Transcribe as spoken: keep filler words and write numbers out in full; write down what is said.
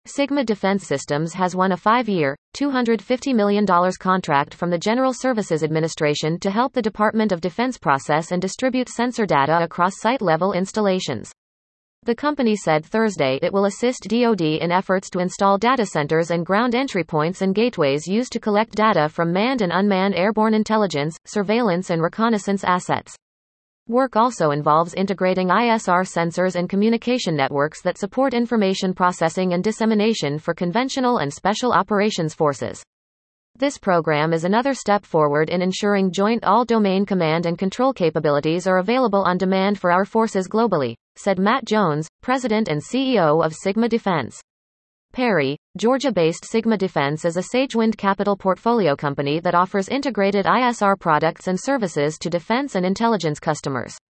Sigma Defense Systems has won a five-year, two hundred fifty million dollars contract from the General Services Administration to help the Department of Defense process and distribute sensor data across site-level installations. The company said Thursday it will assist D O D in efforts to install data centers and ground entry points and gateways used to collect data from manned and unmanned airborne intelligence, surveillance and reconnaissance assets. Work also involves integrating I S R sensors and communication networks that support information processing and dissemination for conventional and special operations forces. This program is another step forward in ensuring joint all-domain command and control capabilities are available on demand for our forces globally, said Matt Jones, President and C E O of Sigma Defense. Perry, Georgia-based Sigma Defense is a Sagewind Capital portfolio company that offers integrated I S R products and services to defense and intelligence customers.